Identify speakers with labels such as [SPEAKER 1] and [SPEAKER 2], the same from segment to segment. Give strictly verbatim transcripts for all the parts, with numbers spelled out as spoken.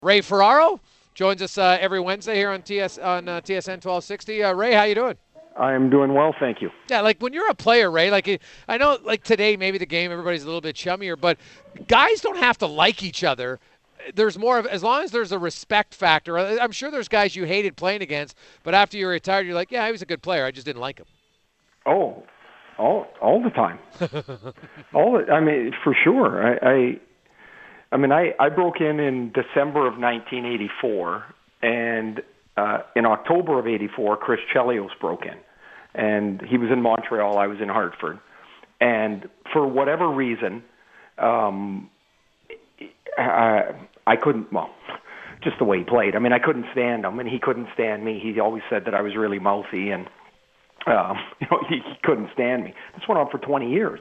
[SPEAKER 1] Ray Ferraro joins us uh, every Wednesday here on T S on uh, T S N twelve sixty. Uh, Ray, how you doing?
[SPEAKER 2] I'm doing well, thank you.
[SPEAKER 1] Yeah, like when you're a player, Ray, like I know like today maybe the game everybody's a little bit chummier, but guys don't have to like each other. There's more of as long as there's a respect factor. I'm sure there's guys you hated playing against, but after you're retired, you're like, yeah, he was a good player. I just didn't like him.
[SPEAKER 2] Oh, all all the time. all the, I mean, for sure. I, I I mean, I, I broke in in December of nineteen eighty-four, and uh, in October of eighty-four, Chris Chelios broke in. And he was in Montreal, I was in Hartford. And for whatever reason, um, I, I couldn't, well, just the way he played. I mean, I couldn't stand him, and he couldn't stand me. He always said that I was really mouthy, and um, you know, he, he couldn't stand me. This went on for twenty years.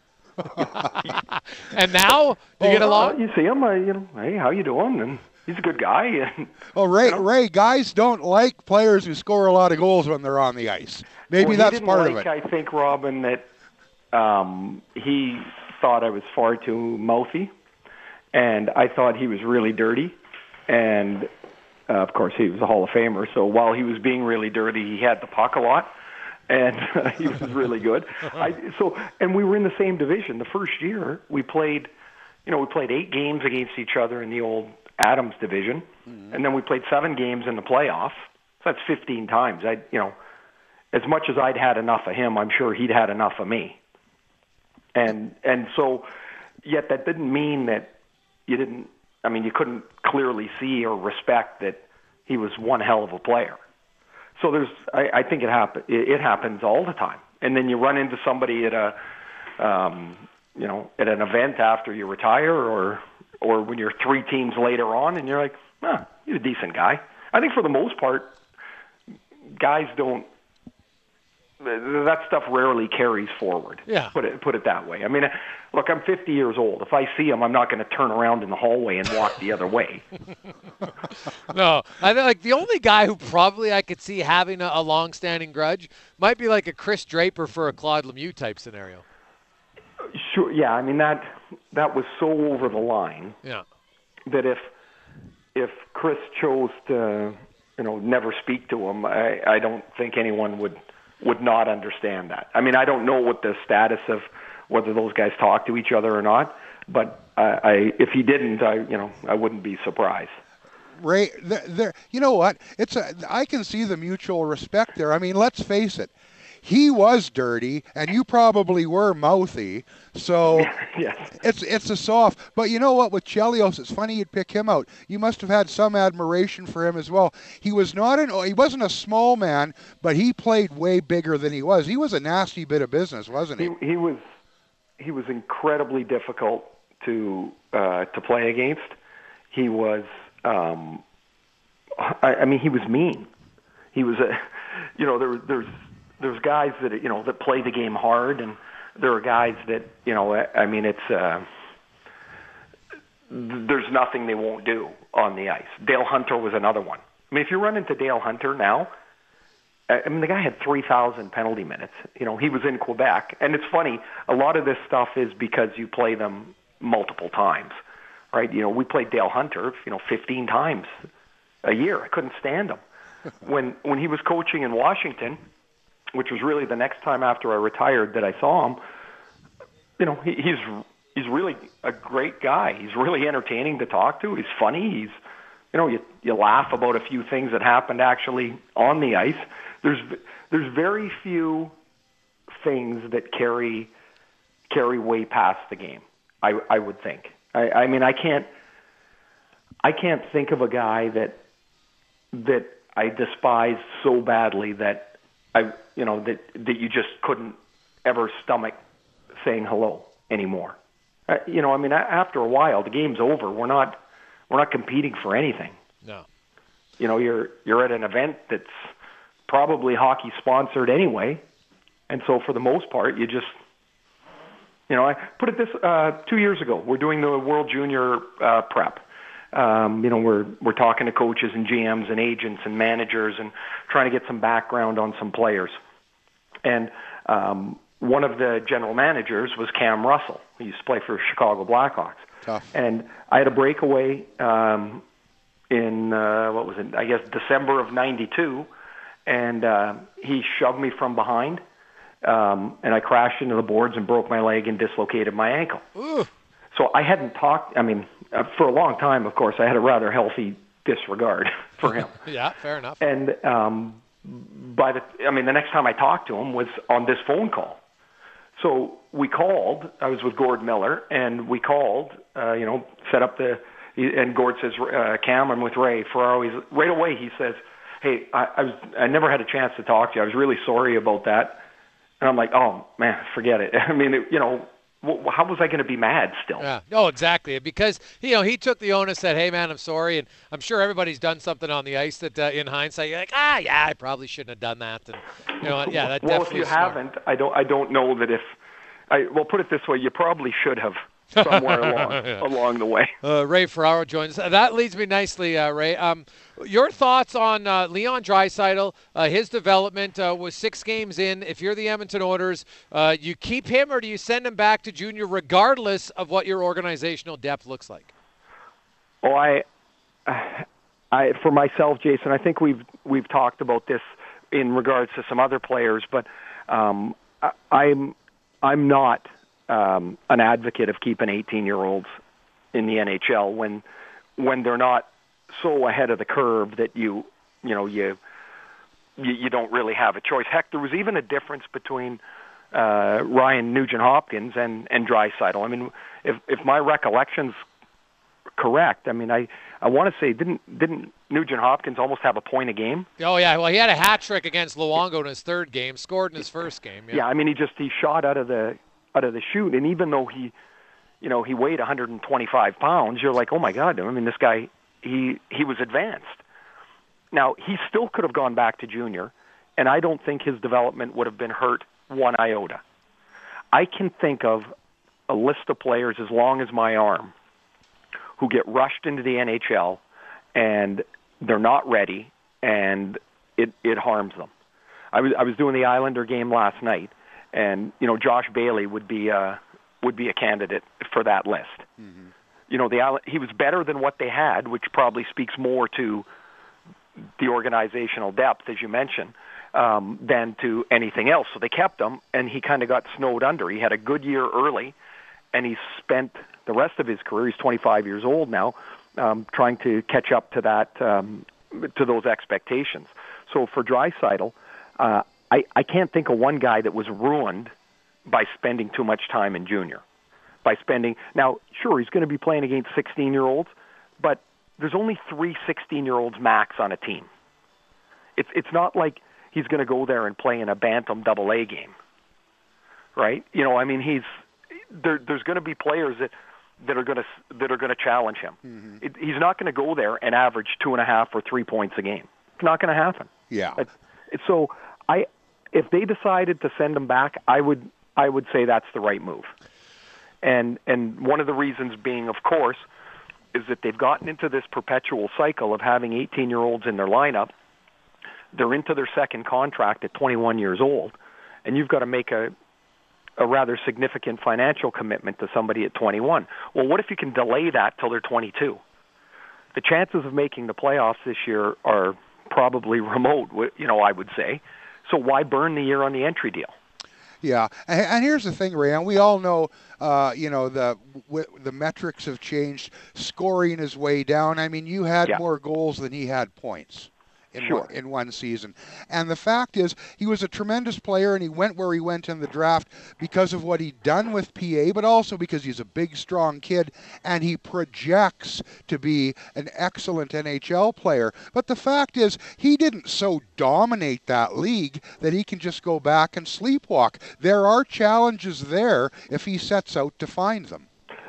[SPEAKER 1] And now, do you
[SPEAKER 2] well,
[SPEAKER 1] get along?
[SPEAKER 2] Uh, you see him, uh, you know, hey, how you doing? And he's a good guy. And,
[SPEAKER 3] well, Ray,
[SPEAKER 2] you know,
[SPEAKER 3] Ray, guys don't like players who score a lot of goals when they're on the ice. Maybe
[SPEAKER 2] well,
[SPEAKER 3] that's part
[SPEAKER 2] like,
[SPEAKER 3] of it.
[SPEAKER 2] I think, Robin, that um, he thought I was far too mouthy, and I thought he was really dirty. And, uh, of course, he was a Hall of Famer, so while he was being really dirty, he had the puck a lot. And uh, he was really good. I, so, and we were in the same division. The first year we played, you know, we played eight games against each other in the old Adams division, mm-hmm. and then we played seven games in the playoffs. So that's fifteen times. I, you know, as much as I'd had enough of him, I'm sure he'd had enough of me. And and so, yet that didn't mean that you didn't. I mean, you couldn't clearly see or respect that he was one hell of a player. So there's, I, I think it happen, it, it happens all the time. And then you run into somebody at a, um, you know, at an event after you retire, or, or when you're three teams later on, and you're like, huh, he's a decent guy. I think for the most part, guys don't. That stuff rarely carries forward.
[SPEAKER 1] Yeah.
[SPEAKER 2] Put it put it that way. I mean, look, I'm fifty years old. If I see him, I'm not going to turn around in the hallway and walk the other way.
[SPEAKER 1] No, I think like the only guy who probably I could see having a, a long-standing grudge might be like a Chris Draper for a Claude Lemieux type scenario.
[SPEAKER 2] Sure. Yeah. I mean that that was so over the line.
[SPEAKER 1] Yeah.
[SPEAKER 2] That if if Chris chose to, you know, never speak to him, I, I don't think anyone would. would not understand that. I mean, I don't know what the status of whether those guys talk to each other or not, but I, I if he didn't, I you know, I wouldn't be surprised.
[SPEAKER 3] Ray, there, you know what? It's a, I can see the mutual respect there. I mean, let's face it. He was dirty, and you probably were mouthy, so
[SPEAKER 2] yes.
[SPEAKER 3] it's it's a soft. But you know what? With Chelios, it's funny you'd pick him out. You must have had some admiration for him as well. He was not an he wasn't a small man, but he played way bigger than he was. He was a nasty bit of business, wasn't he?
[SPEAKER 2] He, he was he was incredibly difficult to uh, to play against. He was, um, I, I mean, he was mean. He was a, you know, there there's. There's guys that you know that play the game hard, and there are guys that you know. I mean, it's uh, there's nothing they won't do on the ice. Dale Hunter was another one. I mean, if you run into Dale Hunter now, I mean, the guy had three thousand penalty minutes. You know, he was in Quebec, and it's funny. A lot of this stuff is because you play them multiple times, right? You know, we played Dale Hunter, you know, fifteen times a year. I couldn't stand him when when he was coaching in Washington, which was really the next time after I retired that I saw him. You know, he, he's he's really a great guy. He's really entertaining to talk to. He's funny. He's, you know, you you laugh about a few things that happened actually on the ice. There's there's very few things that carry carry way past the game. I I would think. I, I mean, I can't I can't think of a guy that that I despise so badly that I, you know, that that you just couldn't ever stomach saying hello anymore. Uh, you know, I mean, after a while, the game's over. We're not, we're not competing for anything.
[SPEAKER 1] No.
[SPEAKER 2] You know, you're you're at an event that's probably hockey sponsored anyway, and so for the most part, you just, you know, I put it this uh, two years ago. We're doing the World Junior uh, prep. Um, you know, we're we're talking to coaches and G Ms and agents and managers and trying to get some background on some players. And um, one of the general managers was Cam Russell. He used to play for Chicago Blackhawks.
[SPEAKER 3] Tough.
[SPEAKER 2] And I had a breakaway um, in uh, what was it? I guess December of ninety-two, and uh, he shoved me from behind, um, and I crashed into the boards and broke my leg and dislocated my ankle.
[SPEAKER 1] Ooh.
[SPEAKER 2] So I hadn't talked. I mean, uh, for a long time, of course, I had a rather healthy disregard for him.
[SPEAKER 1] Yeah, fair enough.
[SPEAKER 2] And um, by the, I mean, the next time I talked to him was on this phone call. So we called. I was with Gord Miller, and we called. Uh, you know, set up the. And Gord says, uh, "Cam, I'm with Ray Ferraro." He's, right away, he says, "Hey, I, I was. I never had a chance to talk to you. I was really sorry about that." And I'm like, "Oh man, forget it." I mean, it, you know. How was I going to be mad still?
[SPEAKER 1] Yeah. Oh, exactly. Because, you know, he took the onus, said, hey, man, I'm sorry. And I'm sure everybody's done something on the ice that, uh, in hindsight, you're like, ah, yeah, I probably shouldn't have done that. And, you know, yeah, that
[SPEAKER 2] well,
[SPEAKER 1] definitely
[SPEAKER 2] if you
[SPEAKER 1] is smart.
[SPEAKER 2] haven't, I don't, I don't know that if, I, well, put it this way, you probably should have somewhere along, yeah. along the way.
[SPEAKER 1] Uh, Ray Ferraro joins us. That leads me nicely, uh, Ray. Um, your thoughts on uh, Leon Draisaitl, uh, his development uh, was six games in. If you're the Edmonton Oilers, uh, you keep him or do you send him back to junior regardless of what your organizational depth looks like?
[SPEAKER 2] Oh, I, I, for myself, Jason, I think we've we've talked about this in regards to some other players, but um, I, I'm I'm not um, an advocate of keeping eighteen-year-olds in the N H L when when they're not so ahead of the curve that you you know you you, you don't really have a choice. Heck, there was even a difference between uh, Ryan Nugent-Hopkins and and Draisaitl. I mean, if if my recollection's correct, I mean, I, I want to say didn't didn't Nugent-Hopkins almost have a point a game?
[SPEAKER 1] Oh yeah, well he had a hat trick against Luongo in his third game, scored in his first game. Yeah,
[SPEAKER 2] yeah I mean he just he shot out of the out of the chute, and even though he, you know, he weighed one hundred twenty-five pounds, you're like, oh my God, I mean this guy he he was advanced. Now he still could have gone back to junior, and I don't think his development would have been hurt one iota. I can think of a list of players as long as my arm who get rushed into the N H L and they're not ready and it, it harms them. I was I was doing the Islander game last night, and you know Josh Bailey would be uh, would be a candidate for that list. Mm-hmm. You know the he was better than what they had, which probably speaks more to the organizational depth, as you mentioned, um, than to anything else. So they kept him, and he kind of got snowed under. He had a good year early, and he spent the rest of his career, he's twenty-five years old now, um, trying to catch up to that, um, to those expectations. So for Draisaitl, uh, I, I can't think of one guy that was ruined by spending too much time in junior. By spending, now, sure, he's going to be playing against sixteen-year-olds, but there's only three sixteen-year-olds max on a team. It's it's not like he's going to go there and play in a Bantam double A game, right? You know, I mean, he's there. There's going to be players that that are going to that are going to challenge him. Mm-hmm. It, he's not going to go there and average two and a half or three points a game. It's not going to happen.
[SPEAKER 3] Yeah.
[SPEAKER 2] It, it, so I, if they decided to send him back, I would I would say that's the right move. And and one of the reasons being, of course, is that they've gotten into this perpetual cycle of having eighteen-year-olds in their lineup. They're into their second contract at twenty-one years old, and you've got to make a a rather significant financial commitment to somebody at twenty-one. Well, what if you can delay that till they're twenty-two? The chances of making the playoffs this year are probably remote, you know, I would say. So why burn the year on the entry deal?
[SPEAKER 3] Yeah, and, and here's the thing, Ray, and we all know, uh, you know, the w- the metrics have changed. Scoring is way down. I mean, you had
[SPEAKER 2] yeah.
[SPEAKER 3] more goals than he had points. In,
[SPEAKER 2] sure.
[SPEAKER 3] one, in one season. And the fact is, he was a tremendous player, and he went where he went in the draft because of what he'd done with P A, but also because he's a big, strong kid, and he projects to be an excellent N H L player. But the fact is, he didn't so dominate that league that he can just go back and sleepwalk. There are challenges there if he sets out to find them.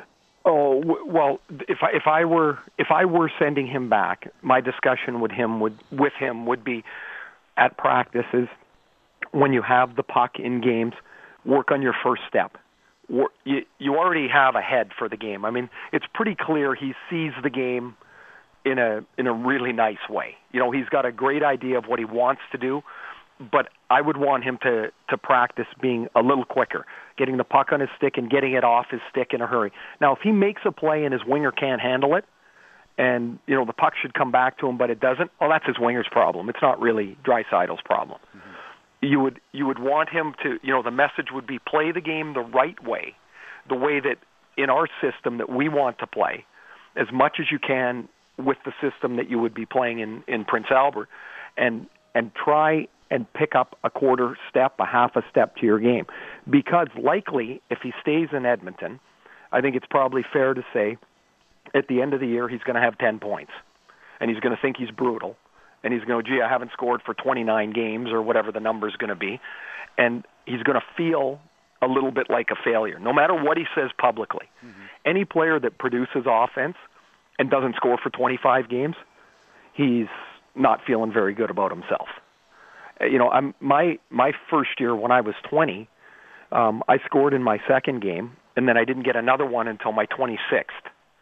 [SPEAKER 2] Oh well, if I if I were if I were sending him back, my discussion with him would with him would be at practices when you have the puck in games, work on your first step. You you already have a head for the game. I mean, it's pretty clear he sees the game in a in a really nice way. You know, he's got a great idea of what he wants to do, but I would want him to to practice being a little quicker, getting the puck on his stick and getting it off his stick in a hurry. Now, if he makes a play and his winger can't handle it, and you know the puck should come back to him, but it doesn't. Well, that's his winger's problem. It's not really Draisaitl's problem. Mm-hmm. You would you would want him to, you know, the message would be play the game the right way, the way that in our system that we want to play, as much as you can with the system that you would be playing in, in Prince Albert, and and try and pick up a quarter step, a half a step to your game. Because likely, if he stays in Edmonton, I think it's probably fair to say at the end of the year he's going to have ten points, and he's going to think he's brutal, and he's going to, gee, I haven't scored for twenty-nine games or whatever the number's going to be, and he's going to feel a little bit like a failure, no matter what he says publicly. Mm-hmm. Any player that produces offense and doesn't score for twenty-five games, he's not feeling very good about himself. You know, I'm my my first year when I was twenty, um, I scored in my second game, and then I didn't get another one until my twenty-sixth.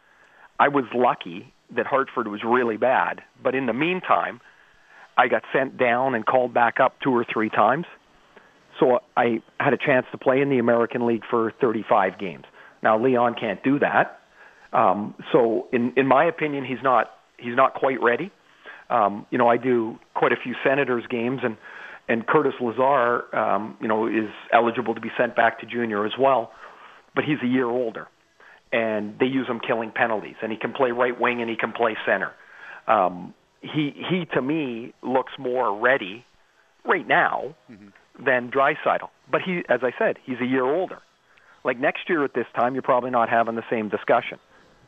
[SPEAKER 2] I was lucky that Hartford was really bad, but in the meantime, I got sent down and called back up two or three times. So I had a chance to play in the American League for thirty-five games. Now Leon can't do that. Um, so in in my opinion, he's not he's not quite ready. Um, you know, I do quite a few Senators games, and and Curtis Lazar, um, you know, is eligible to be sent back to junior as well, but he's a year older, and they use him killing penalties, and he can play right wing and he can play center. Um, he he to me looks more ready right now mm-hmm. than Draisaitl, but he, as I said, he's a year older. Like next year at this time, you're probably not having the same discussion.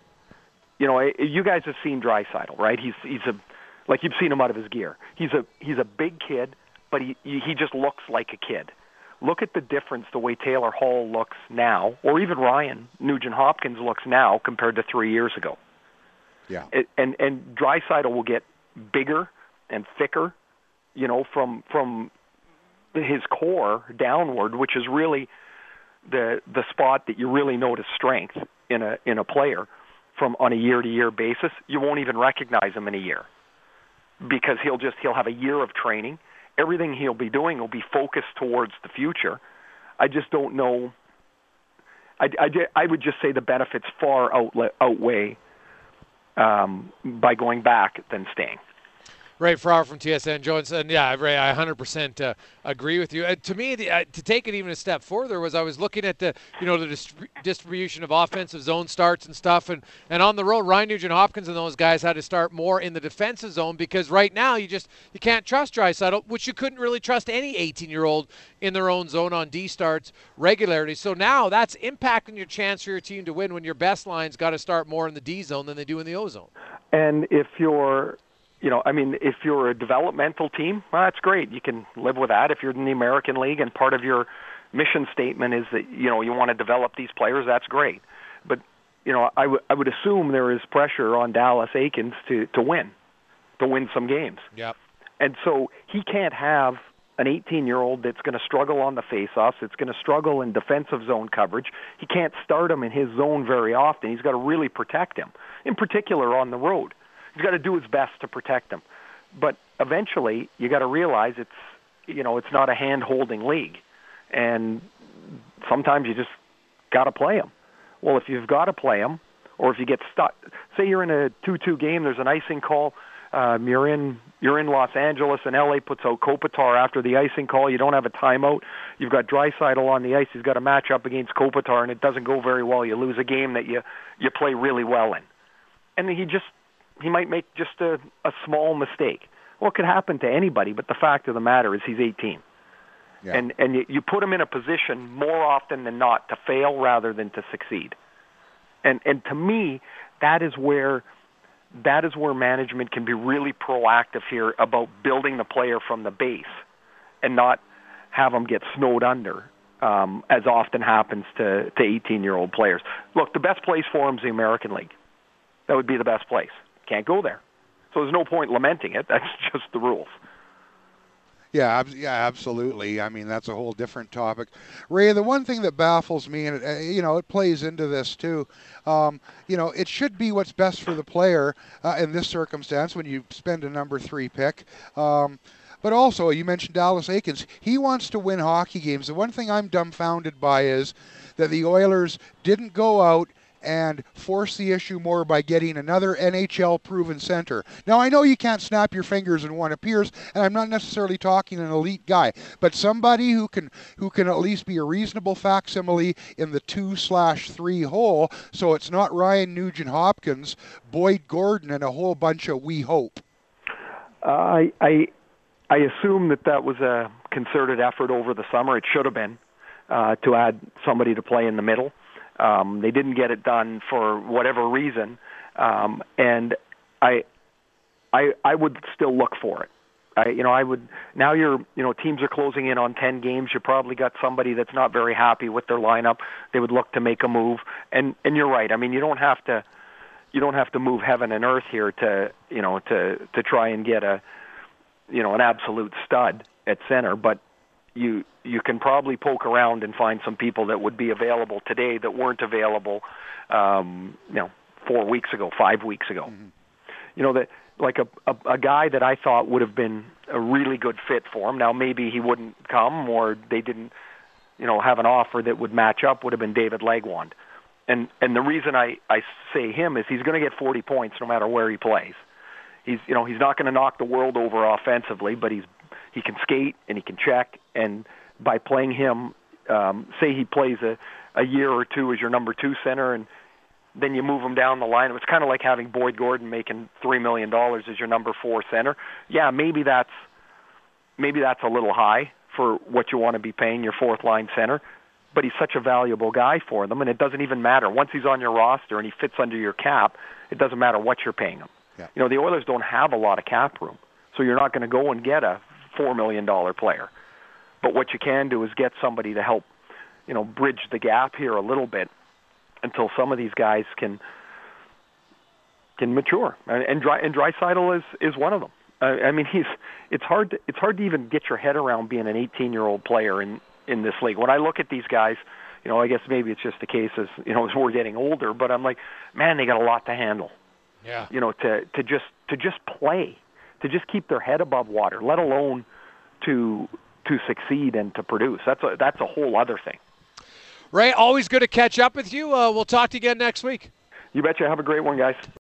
[SPEAKER 2] You know, you guys have seen Draisaitl, right? He's he's a like you've seen him out of his gear. He's a he's a big kid, but he he just looks like a kid. Look at the difference the way Taylor Hall looks now, or even Ryan Nugent-Hopkins looks now compared to three years ago.
[SPEAKER 3] Yeah.
[SPEAKER 2] It, and and Draisaitl will get bigger and thicker, you know, from from his core downward, which is really the the spot that you really notice strength in a in a player from on a year to year basis. You won't even recognize him in a year because he'll just he'll have a year of training. Everything he'll be doing will be focused towards the future. I just don't know. I, I, I would just say the benefits far outweigh um, by going back than staying.
[SPEAKER 1] Ray Farrar from T S N Jones, and yeah, Ray, I one hundred percent uh, agree with you. Uh, to me, the, uh, to take it even a step further, was I was looking at the, you know, the distri- distribution of offensive zone starts and stuff, and, and on the road, Ryan Nugent-Hopkins and those guys had to start more in the defensive zone because right now you just you can't trust Draisaitl, which you couldn't really trust any eighteen-year-old in their own zone on D starts regularly. So now that's impacting your chance for your team to win when your best line's got to start more in the D zone than they do in the O zone.
[SPEAKER 2] And if you're You know, I mean, if you're a developmental team, well, that's great. You can live with that. If you're in the American League and part of your mission statement is that, you know, you want to develop these players, that's great. But, you know, I, w- I would assume there is pressure on Dallas Eakins to, to win, to win some games.
[SPEAKER 1] Yep.
[SPEAKER 2] And so he can't have an eighteen-year-old that's going to struggle on the face-offs, that's going to struggle in defensive zone coverage. He can't start him in his zone very often. He's got to really protect him, in particular on the road. He's got to do his best to protect them. But eventually, you got to realize it's, you know, it's not a hand-holding league. And sometimes you just got to play him. Well, if you've got to play him, or if you get stuck, say you're in a two two game, there's an icing call, um, you're in you're in Los Angeles, and L A puts out Kopitar after the icing call, you don't have a timeout, you've got Draisaitl on the ice, he's got a match up against Kopitar, and it doesn't go very well. You lose a game that you, you play really well in. And he just... He might make just a, a small mistake. Well, it could happen to anybody, but the fact of the matter is he's eighteen. Yeah. And and you, you put him in a position more often than not to fail rather than to succeed. And and to me, that is where that is where management can be really proactive here about building the player from the base and not have them get snowed under, um, as often happens to, to eighteen-year-old players. Look, the best place for him is the American League. That would be the best place. Can't go there. So there's no point lamenting it. That's just the rules.
[SPEAKER 3] Yeah, ab- yeah, absolutely. I mean, that's a whole different topic. Ray, the one thing that baffles me, and it, uh, you know, it plays into this too, um, you know, it should be what's best for the player uh, in this circumstance when you spend a number three pick. Um, but also, you mentioned Dallas Eakins. He wants to win hockey games. The one thing I'm dumbfounded by is that the Oilers didn't go out and force the issue more by getting another N H L-proven center. Now, I know you can't snap your fingers and one appears, and I'm not necessarily talking an elite guy, but somebody who can who can at least be a reasonable facsimile in the two slash three hole, so it's not Ryan Nugent-Hopkins, Boyd Gordon, and a whole bunch of we hope.
[SPEAKER 2] Uh, I, I I assume that that was a concerted effort over the summer. It should have been uh, to add somebody to play in the middle. Um, they didn't get it done for whatever reason, um, and I, I I would still look for it. I, you know, I would now. You're, you know, teams are closing in on ten games. You probably got somebody that's not very happy with their lineup. They would look to make a move, and and you're right. I mean, you don't have to. You don't have to move heaven and earth here to, you know, to, to try and get a, you know, an absolute stud at center. But you you can probably poke around and find some people that would be available today that weren't available, um, you know, four weeks ago, five weeks ago. Mm-hmm. You know, that like a, a a guy that I thought would have been a really good fit for him. Now maybe he wouldn't come, or they didn't, you know, have an offer that would match up. Would have been David Legwand. And and the reason I, I say him is he's going to get forty points no matter where he plays. He's you know he's not going to knock the world over offensively, but he's he can skate and he can check. And by playing him, um, say he plays a, a year or two as your number two center, and then you move him down the line. It's kind of like having Boyd Gordon making three million dollars as your number four center. Yeah, maybe that's maybe that's a little high for what you want to be paying your fourth line center. But he's such a valuable guy for them, and it doesn't even matter. Once he's on your roster and he fits under your cap, it doesn't matter what you're paying him. Yeah. You know, the Oilers don't have a lot of cap room, so you're not going to go and get a four million dollars player. But what you can do is get somebody to help, you know, bridge the gap here a little bit until some of these guys can can mature. And and, Dry, and Draisaitl is is one of them. Uh, I mean, he's it's hard to, it's hard to even get your head around being an eighteen-year-old player in. in this league. When I look at these guys, you know, I guess maybe it's just the case as, you know, as we're getting older, but I'm like, man, they got a lot to handle.
[SPEAKER 1] Yeah.
[SPEAKER 2] You know, to, to just to just play, to just keep their head above water, let alone to to succeed and to produce. That's a that's a whole other thing.
[SPEAKER 1] Ray, always good to catch up with you. Uh, we'll talk to you again next week.
[SPEAKER 2] You betcha. Have a great one, guys.